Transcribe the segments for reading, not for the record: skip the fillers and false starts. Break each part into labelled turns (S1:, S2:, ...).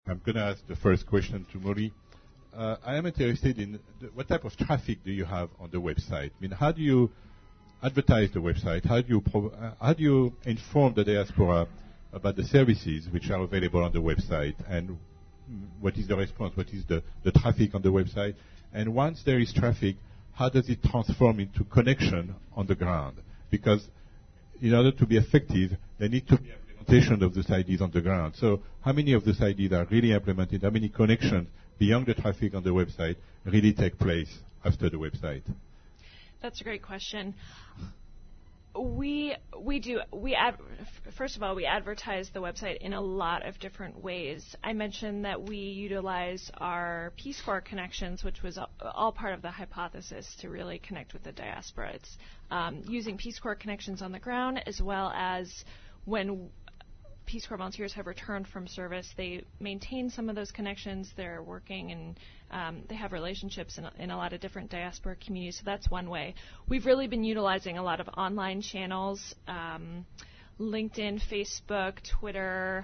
S1: I'm going to ask the first question to Molly. I am interested in what type of traffic do you have on the website? I mean, how do you advertise the website? How do you inform the diaspora about the services which are available on the website? And what is the response? What is the traffic on the website? And once there is traffic, how does it transform into connection on the ground? Because in order to be effective, there need to be implementation of those ideas on the ground. So how many of those ideas are really implemented? How many connections beyond the traffic on the website really take place after the website?
S2: That's a great question. First of all, we advertise the website in a lot of different ways. I mentioned that we utilize our Peace Corps connections, which was all part of the hypothesis to really connect with the diaspora. It's using Peace Corps connections on the ground, as well as when Peace Corps volunteers have returned from service, they maintain some of those connections. They're working and they have relationships in a lot of different diaspora communities. So that's one way. We've really been utilizing a lot of online channels, LinkedIn, Facebook, Twitter,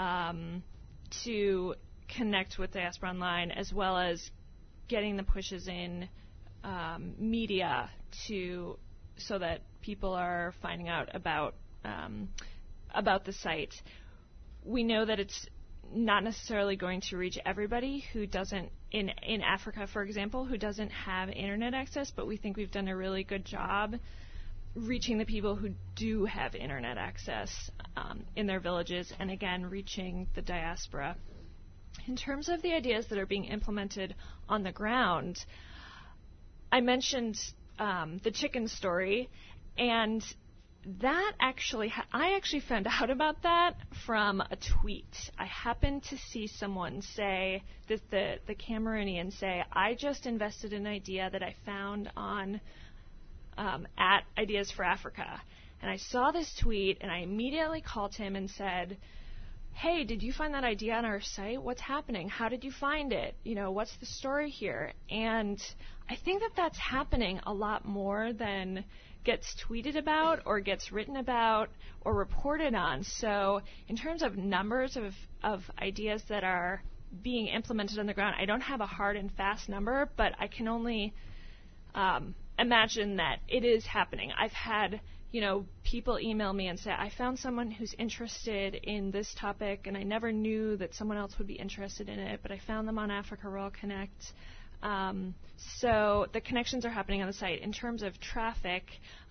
S2: to connect with diaspora online, as well as getting the pushes in media so that people are finding out about the site. We know that it's not necessarily going to reach everybody who doesn't, in Africa, for example, who doesn't have internet access, but we think we've done a really good job reaching the people who do have internet access in their villages, and again, reaching the diaspora. In terms of the ideas that are being implemented on the ground, I mentioned the chicken story, and that actually, I actually found out about that from a tweet. I happened to see someone say, the Cameroonian say, I just invested in an idea that I found on at Ideas for Africa. And I saw this tweet, and I immediately called him and said, hey, did you find that idea on our site? What's happening? How did you find it? What's the story here? And I think that that's happening a lot more than gets tweeted about or gets written about or reported on. So in terms of numbers of ideas that are being implemented on the ground, I don't have a hard and fast number, but I can only imagine that it is happening. I've had people email me and say, I found someone who's interested in this topic, and I never knew that someone else would be interested in it, but I found them on Africa Rural Connect. So the connections are happening on the site. In terms of traffic,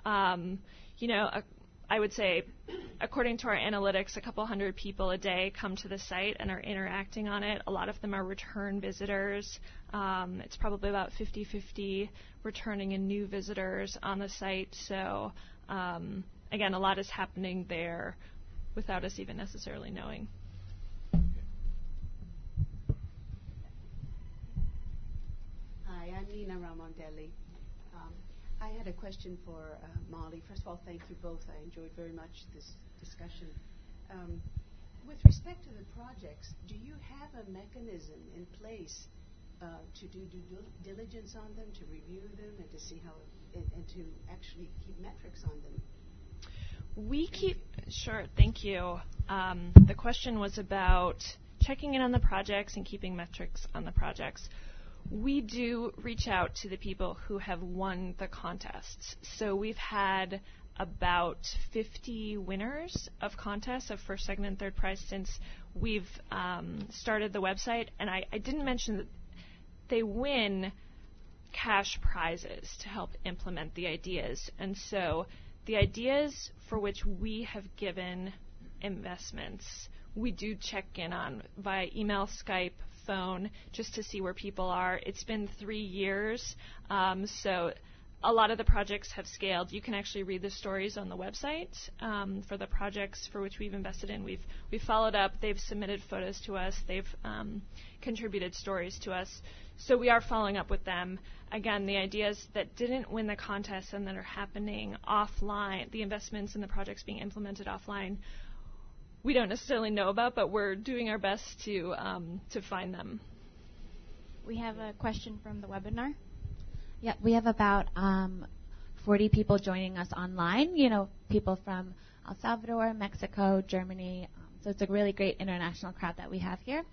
S2: I would say, according to our analytics, a couple hundred people a day come to the site and are interacting on it. A lot of them are return visitors. It's probably about 50-50 returning and new visitors on the site. So, again, a lot is happening there without us even necessarily knowing.
S3: Hi, I'm Nina Ramondelli. I had a question for Molly. First of all, thank you both. I enjoyed very much this discussion. With respect to the projects, do you have a mechanism in place to do due diligence on them, to review them, and to see how, and to actually keep metrics on them?
S2: Sure, thank you. The question was about checking in on the projects and keeping metrics on the projects. We do reach out to the people who have won the contests. So we've had about 50 winners of contests of first, second, and third prize since we've started the website. And I didn't mention that they win cash prizes to help implement the ideas. And so the ideas for which we have given investments, we do check in on via email, Skype, phone, just to see where people are. It's been 3 years, so a lot of the projects have scaled. You can actually read the stories on the website for the projects for which we've invested in. We've followed up. They've submitted photos to us. They've contributed stories to us. So we are following up with them. Again, the ideas that didn't win the contest and that are happening offline, the investments in the projects being implemented offline, we don't necessarily know about, but we're doing our best to find them.
S4: We have a question from the webinar. Yeah, we have about 40 people joining us online, people from El Salvador, Mexico, Germany. So it's a really great international crowd that we have here.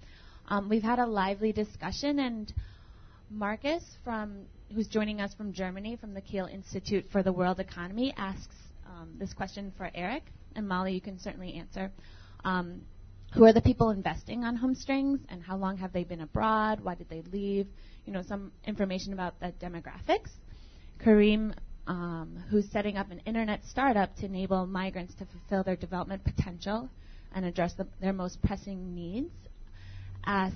S4: We've had a lively discussion, and Marcus, who's joining us from Germany, from the Kiel Institute for the World Economy, asks this question for Eric, and Molly, you can certainly answer. Who are the people investing on HomeStrings, and how long have they been abroad? Why did they leave? Some information about the demographics. Kareem, who's setting up an internet startup to enable migrants to fulfill their development potential and address their most pressing needs, asks,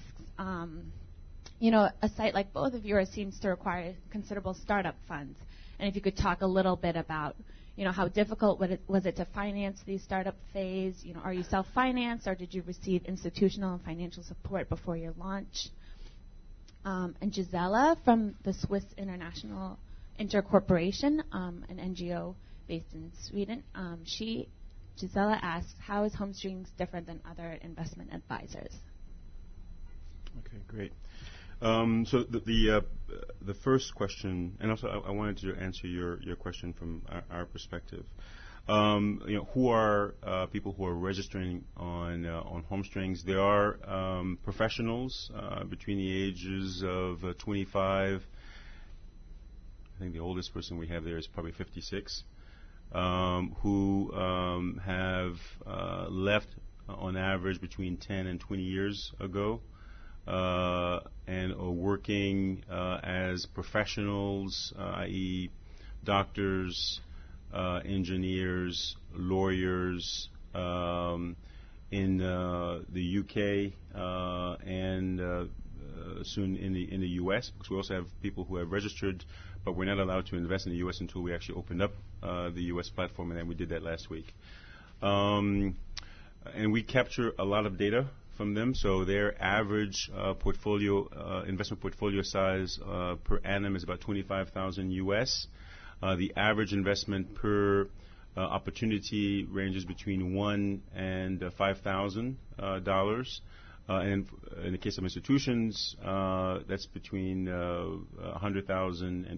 S4: a site like both of yours seems to require considerable startup funds. And if you could talk a little bit about, how difficult was it to finance these startup phase? Are you self-financed, or did you receive institutional and financial support before your launch? And Gisela from the Swiss International Intercorporation, an NGO based in Sweden, Gisela asks, how is HomeStrings different than other investment advisors?
S5: Okay, great. So the first question, and also I wanted to answer your question from our perspective. Who are people who are registering on HomeStrings? There are professionals between the ages of 25. I think the oldest person we have there is probably 56, who have left on average between 10 and 20 years ago. And are working as professionals, i.e. doctors, engineers, lawyers in the UK and soon in the US, because we also have people who have registered, but we're not allowed to invest in the US until we actually opened up the US platform, and then we did that last week. And we capture a lot of data from them. So their average investment portfolio size per annum is about $25,000 US. The average investment per opportunity ranges between $1,000 and $5,000. And in the case of institutions, that's between $100,000 and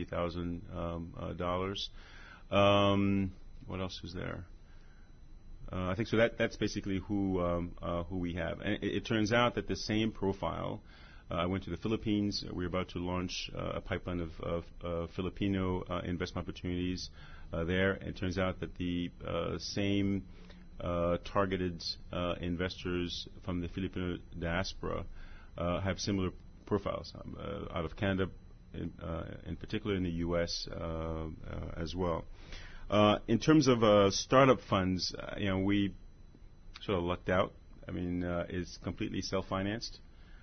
S5: $250,000. What else is there? I think so. That's basically who we have. And it turns out that the same profile. I went to the Philippines. We're about to launch a pipeline of Filipino investment opportunities there. And it turns out that the same targeted investors from the Filipino diaspora have similar profiles out of Canada, in particular in the U.S. As well. In terms of startup funds, we sort of lucked out. I mean, it's completely self-financed.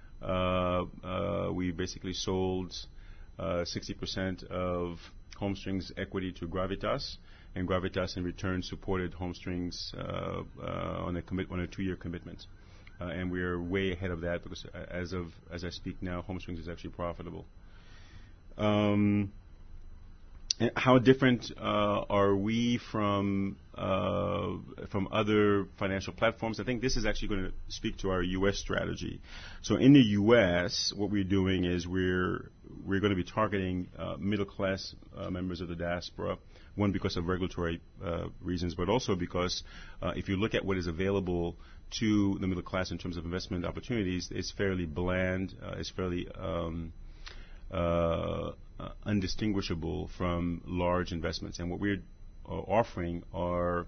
S5: We basically sold 60% of HomeStrings equity to Gravitas, and Gravitas in return supported HomeStrings on a 2-year commitment. And we're way ahead of that because as I speak now, HomeStrings is actually profitable. How different are we from other financial platforms? I think this is actually going to speak to our U.S. strategy. So in the U.S., what we're doing is we're going to be targeting middle-class members of the diaspora, one because of regulatory reasons, but also because if you look at what is available to the middle class in terms of investment opportunities, it's fairly bland, it's fairly undistinguishable from large investments. And what we're offering are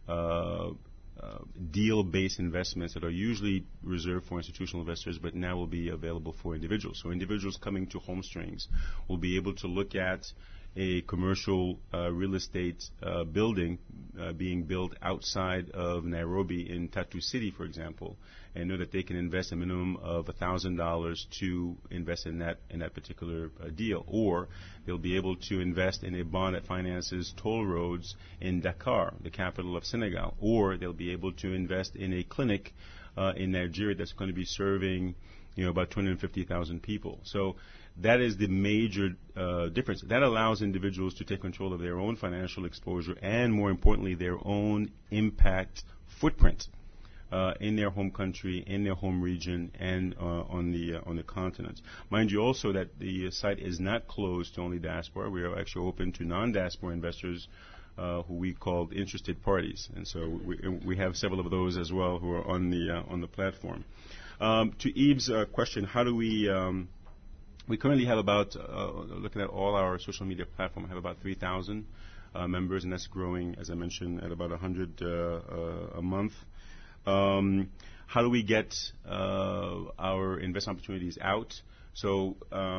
S5: deal-based investments that are usually reserved for institutional investors, but now will be available for individuals. So individuals coming to HomeStrings will be able to look at a commercial real estate building being built outside of Nairobi in Tatu City, for example, and know that they can invest a minimum of $1,000 to invest in that particular deal. Or they'll be able to invest in a bond that finances toll roads in Dakar, the capital of Senegal. Or they'll be able to invest in a clinic in Nigeria that's going to be serving about 250,000 people. So that is the major difference. That allows individuals to take control of their own financial exposure and, more importantly, their own impact footprint in their home country, in their home region, and on the continent. Mind you also that the site is not closed to only diaspora. We are actually open to non-diaspora investors who we call interested parties. And so we have several of those as well who are on the platform. To Eve's question, how do we currently have about, looking at all our social media platform, have about 3,000 members, and that's growing, as I mentioned, at about 100 a month. How do we get our investment opportunities out? So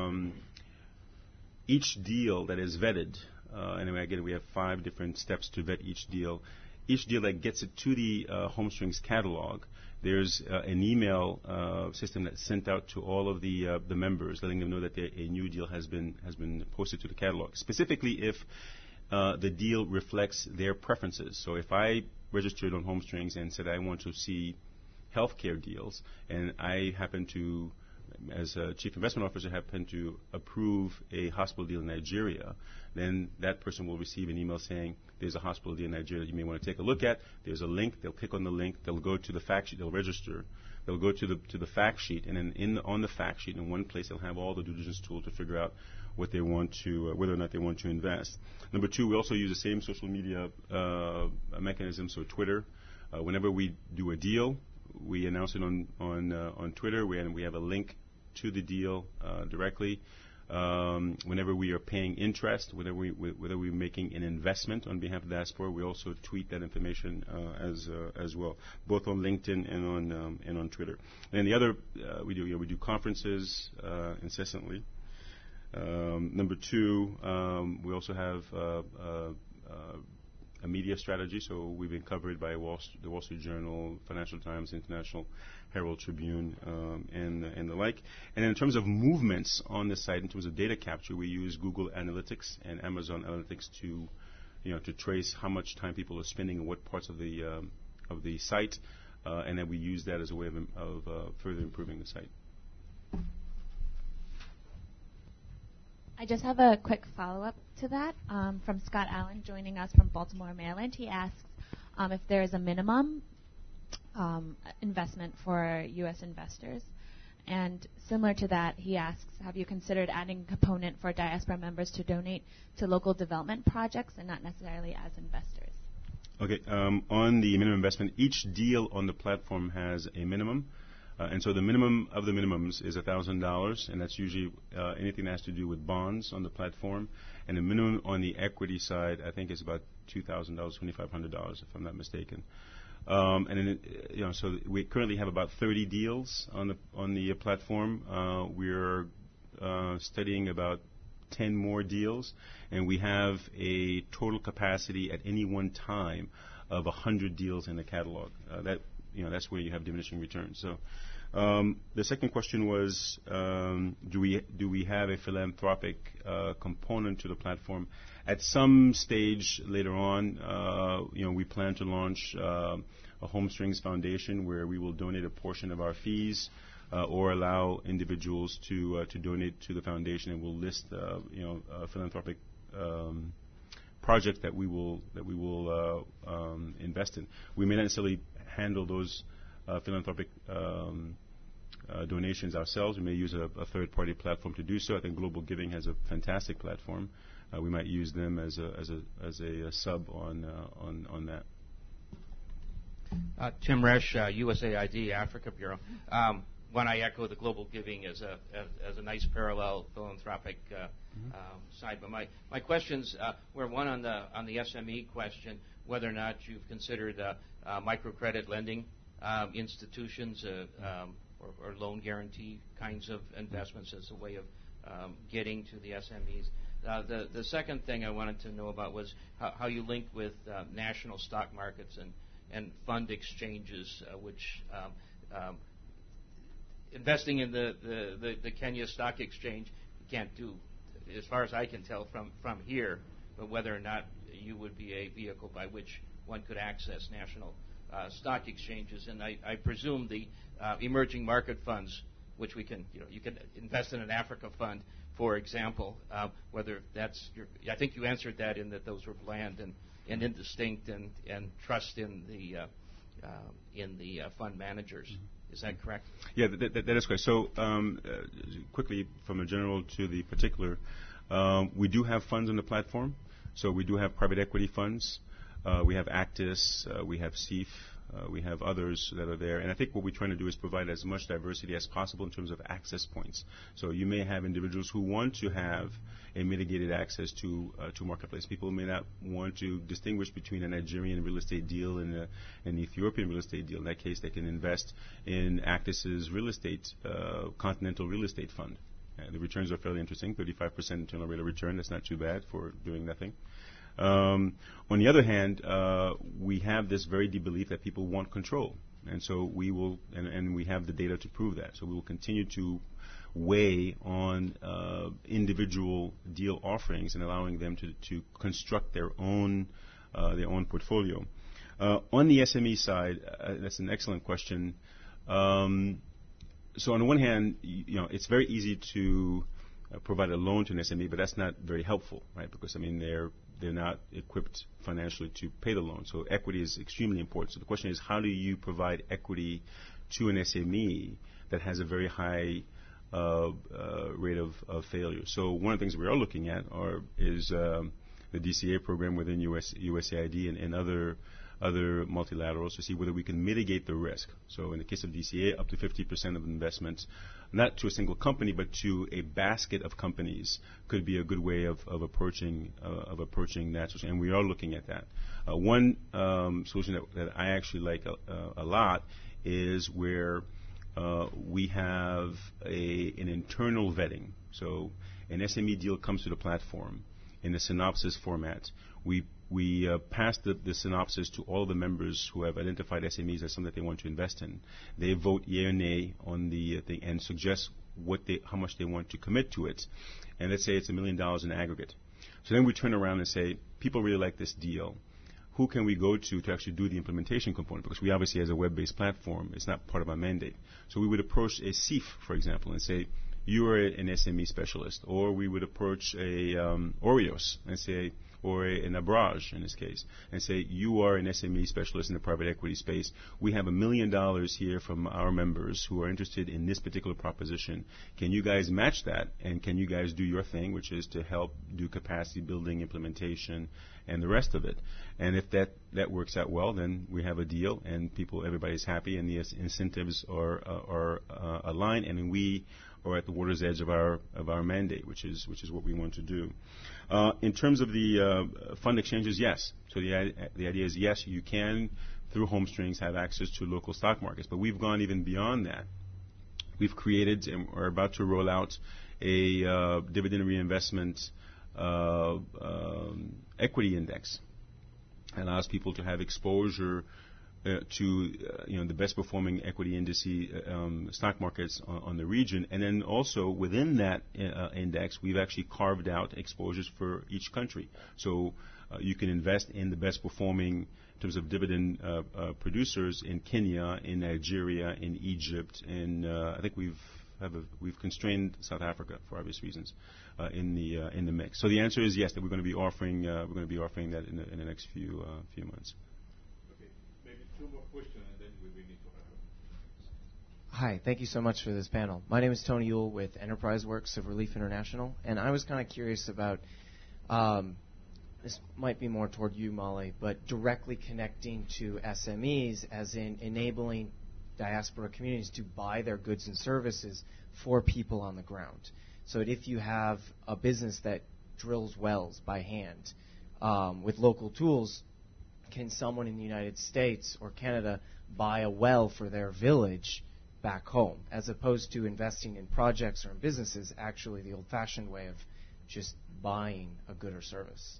S5: each deal that is vetted, anyway, again, we have 5 different steps to vet each deal. Each deal that gets it to the HomeStrings catalog, there's an email system that's sent out to all of the members, letting them know that a new deal has been posted to the catalog. Specifically, if the deal reflects their preferences. So if I registered on HomeStrings and said I want to see healthcare deals, and I happen to, as a chief investment officer, happen to approve a hospital deal in Nigeria, then that person will receive an email saying there's a hospital deal in Nigeria that you may want to take a look at. There's a link. They'll click on the link. They'll go to the fact sheet. They'll register. They'll go to the fact sheet, and then on the fact sheet in one place they'll have all the due diligence tools to figure out what they want to, whether or not they want to invest. Number 2, we also use the same social media mechanism. So Twitter, whenever we do a deal, we announce it on Twitter. We have a link to the deal directly. Whenever we are paying interest, whether we're making an investment on behalf of the diaspora, we also tweet that information as well, both on LinkedIn and on Twitter. And the other we do conferences incessantly. Number 2, we also have a media strategy. So we've been covered by the Wall Street Journal, Financial Times, International Herald Tribune, and the like. And in terms of movements on the site, in terms of data capture, we use Google Analytics and Amazon Analytics to trace how much time people are spending in what parts of the site, and then we use that as a way of further improving the site.
S4: I just have a quick follow-up to that from Scott Allen joining us from Baltimore, Maryland. He asks if there is a minimum investment for U.S. investors. And similar to that, he asks, have you considered adding a component for diaspora members to donate to local development projects and not necessarily as investors?
S5: Okay. On the minimum investment, each deal on the platform has a minimum. And so the minimum of the minimums is $1,000, and that's usually anything that has to do with bonds on the platform. And the minimum on the equity side, I think, is about $2,000, $2,500, if I'm not mistaken. And then, so we currently have about 30 deals on the platform. We're studying about 10 more deals, and we have a total capacity at any one time of 100 deals in the catalog. That's where you have diminishing returns. So the second question was, do we have a philanthropic component to the platform? At some stage later on, we plan to launch a HomeStrings Foundation where we will donate a portion of our fees or allow individuals to donate to the foundation, and we'll list a philanthropic project that we will invest in. We may not necessarily handle those philanthropic donations ourselves. We may use a third-party platform to do so. I think Global Giving has a fantastic platform. We might use them as a sub on that.
S6: Tim Resch, USAID Africa Bureau. When I echo the Global Giving as a nice parallel philanthropic side, but my questions were one on the SME question, whether or not you've considered microcredit lending institutions or loan guarantee kinds of investments as a way of getting to the SMEs. The second thing I wanted to know about was how you link with national stock markets and fund exchanges, which investing in the Kenya Stock Exchange you can't do, as far as I can tell from here, but whether or not you would be a vehicle by which one could access national stock exchanges. And I presume the emerging market funds, which you can invest in an Africa fund, for example, whether that's I think you answered that in that those were bland and indistinct and trust in the fund managers. Mm-hmm. Is that correct?
S5: Yeah, that is correct. So quickly, from the general to the particular, we do have funds on the platform. So we do have private equity funds. We have Actis. We have CEF. We have others that are there. And I think what we're trying to do is provide as much diversity as possible in terms of access points. So you may have individuals who want to have a mitigated access to marketplace. People may not want to distinguish between a Nigerian real estate deal and an Ethiopian real estate deal. In that case, they can invest in Actis's real estate, continental real estate fund. The returns are fairly interesting, 35% internal rate of return. That's not too bad for doing nothing. On the other hand, we have this very deep belief that people want control. And so we will, and we have the data to prove that. So we will continue to weigh on individual deal offerings and allowing them to construct their own portfolio. On the SME side, that's an excellent question. So on the one hand, it's very easy to provide a loan to an SME, but that's not very helpful, right? Because they're not equipped financially to pay the loan. So equity is extremely important. So the question is, how do you provide equity to an SME that has a very high rate of failure? So one of the things we are looking at is the DCA program within USAID and other multilaterals to see whether we can mitigate the risk. So in the case of DCA, up to 50% of investments, not to a single company, but to a basket of companies, could be a good way of approaching that. And we are looking at that. One solution that I actually like a lot is where we have an internal vetting. So an SME deal comes to the platform in a synopsis format. We pass the synopsis to all the members who have identified SMEs as something that they want to invest in. They vote yea or nay on the thing and suggest how much they want to commit to it. And let's say it's $1 million in aggregate. So then we turn around and say, people really like this deal. Who can we go to actually do the implementation component? Because we obviously, as a web-based platform, it's not part of our mandate. So we would approach a CIF, for example, and say, you are an SME specialist. Or we would approach a Oreos and say, or an Abraj in this case, and say, you are an SME specialist in the private equity space. We have $1 million here from our members who are interested in this particular proposition. Can you guys match that? And can you guys do your thing, which is to help do capacity building, implementation, and the rest of it? And if that works out well, then we have a deal, and everybody's happy, and the incentives are aligned, and we are at the water's edge of our mandate, which is what we want to do. In terms of the fund exchanges, yes. So the idea is, yes, you can, through HomeStrings, have access to local stock markets. But we've gone even beyond that. We've created and are about to roll out a dividend reinvestment equity index. It allows people to have exposure to the best performing equity indices, stock markets on the region, and then also within that index, we've actually carved out exposures for each country. So you can invest in the best performing in terms of dividend producers in Kenya, in Nigeria, in Egypt, and I think we've constrained South Africa for obvious reasons in the mix. So the answer is yes, that we're going to be offering that in the next few months.
S1: Two more questions, and then we will need to wrap up.
S7: Hi, thank you so much for this panel. My name is Tony Yule with Enterprise Works of Relief International, and I was kind of curious about, this might be more toward you, Molly, but directly connecting to SMEs, as in enabling diaspora communities to buy their goods and services for people on the ground. So that if you have a business that drills wells by hand with local tools, can someone in the United States or Canada buy a well for their village back home, as opposed to investing in projects or in businesses, actually the old-fashioned way of just buying a good or service?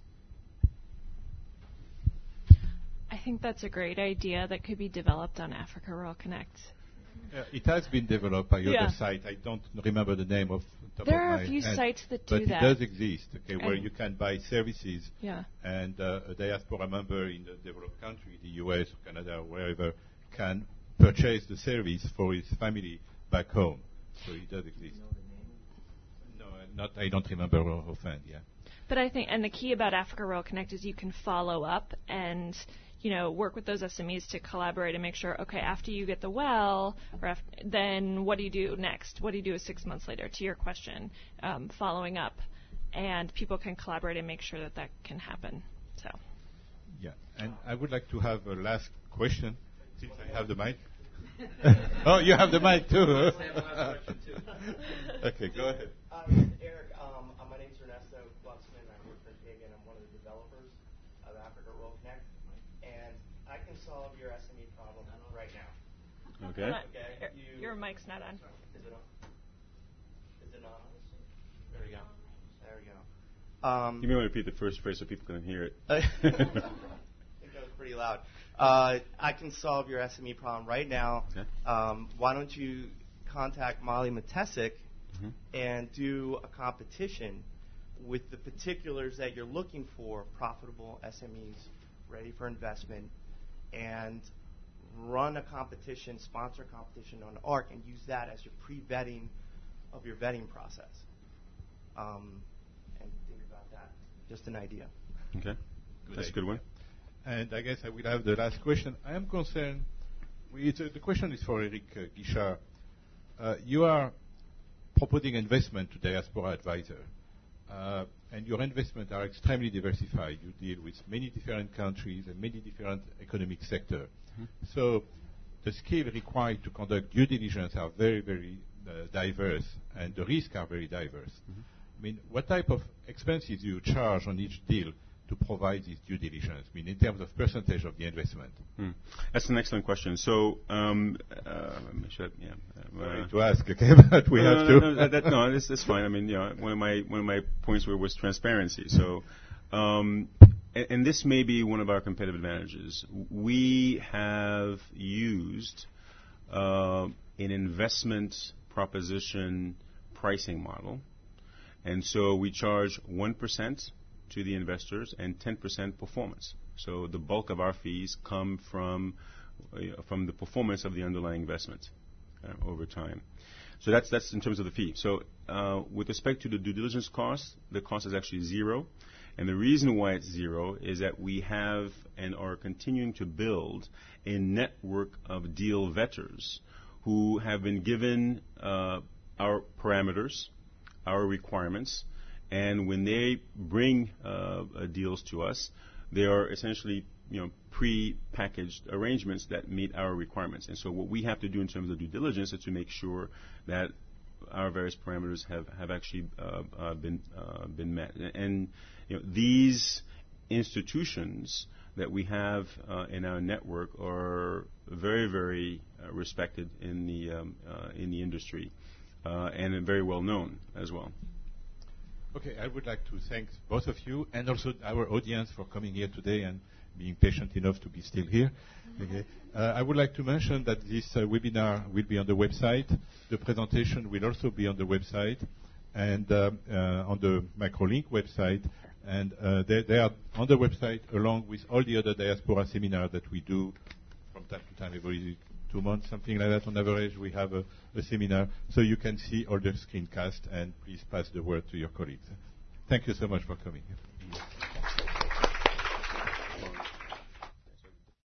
S2: I think that's a great idea that could be developed on Africa Rural Connect.
S1: It has been developed by your site. I don't remember the name of the top
S2: There
S1: of
S2: are
S1: my
S2: a few
S1: head,
S2: sites that do
S1: but
S2: that.
S1: it does exist, where you can buy services, and a diaspora member in the developed country, the US, Canada, or wherever, can purchase the service for his family back home. So it does exist. No, I don't remember offhand. Yeah.
S2: But I think, and the key about Africa Rural Connect is you can follow up and work with those SMEs to collaborate and make sure, okay, after you get the well, then what do you do next? What do you do 6 months later? To your question, following up, and people can collaborate and make sure that can happen. So.
S1: Yeah, and I would like to have a last question. Since I have the mic. Oh, you have the mic too. Okay, go ahead.
S8: Eric, my name's Ernesto Glucksman. I work for Gig, and I'm one of the developers of Africa World Connect. And I can solve your SME problem right now.
S5: Okay.
S2: Your mic's not on.
S8: Is it on? Is it on? There we go. There we go.
S5: You may want to repeat the first phrase so people can hear it.
S8: It goes pretty loud. I can solve your SME problem right now.
S5: Okay.
S8: Why don't you contact Molly Matesic and do a competition with the particulars that you're looking for, profitable SMEs ready for investment, and run a competition, sponsor a competition on ARC, and use that as your pre-vetting of your vetting process. And think about that. Just an idea.
S5: Okay. That's a good one.
S1: And I guess I will have the last question. I am concerned. The question is for Eric Guichard. You are proposing investment to Diaspora Advisor, and your investments are extremely diversified. You deal with many different countries and many different economic sectors. So the skill required to conduct due diligence are very, very diverse, and the risks are very diverse. I mean, what type of expenses do you charge on each deal to provide this due diligence? I mean, in terms of percentage of the investment.
S5: That's an excellent question. So,
S1: Sorry to ask, okay, but we have to.
S5: No, that's fine. I mean, one of my points was transparency. So, and this may be one of our competitive advantages. We have used an investment proposition pricing model, and so we charge 1% to the investors and 10% performance. So the bulk of our fees come from the performance of the underlying investment over time. So that's in terms of the fee. So with respect to the due diligence cost, the cost is actually zero. And the reason why it's zero is that we have and are continuing to build a network of deal vetters who have been given our parameters, our requirements, and when they bring deals to us, they are essentially pre-packaged arrangements that meet our requirements. And so what we have to do in terms of due diligence is to make sure that our various parameters have actually been met. And these institutions that we have in our network are very, very respected in the industry and very well known as well.
S1: Okay, I would like to thank both of you and also our audience for coming here today and being patient enough to be still here. Okay. I would like to mention that this webinar will be on the website. The presentation will also be on the website and on the Microlink website. And they are on the website along with all the other diaspora seminars that we do from time to time, every 2 months, something like that on average. We have a seminar, so you can see all the screencasts, and please pass the word to your colleagues. Thank you so much for coming.